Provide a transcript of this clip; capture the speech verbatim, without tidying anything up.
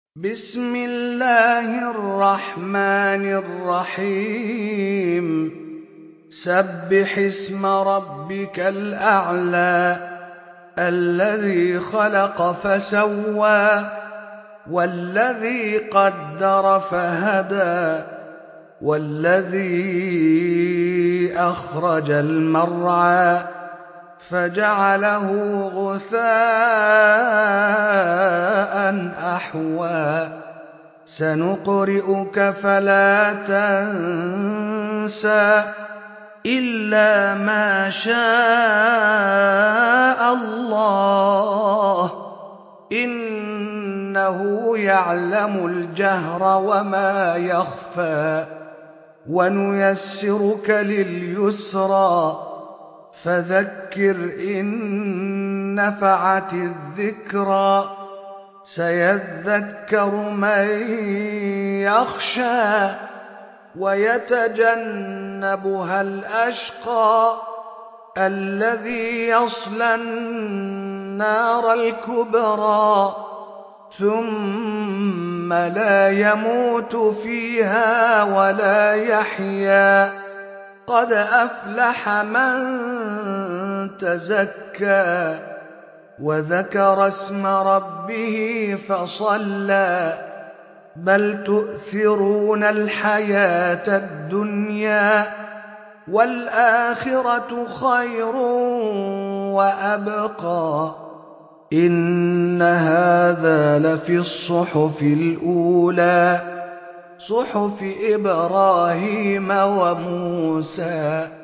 بسم الله الرحمن الرحيم سبح اسم ربك الأعلى الذي خلق فسوى والذي قدر فهدى والذي أخرج المرعى فجعله غثاء أحوى سنقرئك فلا تنسى إلا ما شاء الله إنه يعلم الجهر وما يخفى ونيسرك لليسرى فذكر إن نفعت الذكرى سيذكر من يخشى ويتجنبها الأشقى الذي يصلى النار الكبرى ثم لا يموت فيها ولا يحيا قد أفلح من تزكى وذكر اسم ربه فصلى بل تؤثرون الحياة الدنيا والآخرة خير وأبقى إن هذا لفي الصحف الأولى صحف إبراهيم وموسى